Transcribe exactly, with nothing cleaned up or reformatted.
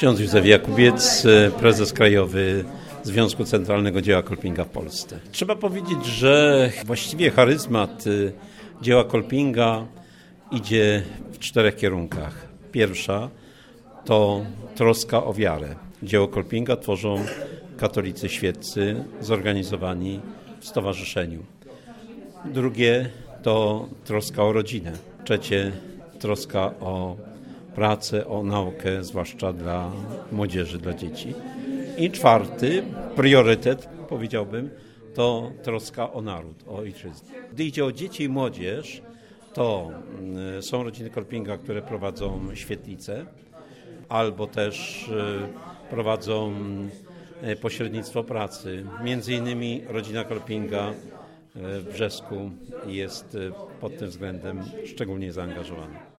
Ksiądz Józef Jakubiec, prezes krajowy Związku Centralnego Dzieła Kolpinga w Polsce. Trzeba powiedzieć, że właściwie charyzmat dzieła Kolpinga idzie w czterech kierunkach. Pierwsza to troska o wiarę. Dzieło Kolpinga tworzą katolicy świeccy zorganizowani w stowarzyszeniu. Drugie to troska o rodzinę. Trzecie troska o pracę, o naukę, zwłaszcza dla młodzieży, dla dzieci. I czwarty priorytet, powiedziałbym, to troska o naród, o ojczyznę. Gdy idzie o dzieci i młodzież, to są rodziny Kolpinga, które prowadzą świetlice, albo też prowadzą pośrednictwo pracy. Między innymi rodzina Kolpinga w Brzesku jest pod tym względem szczególnie zaangażowana.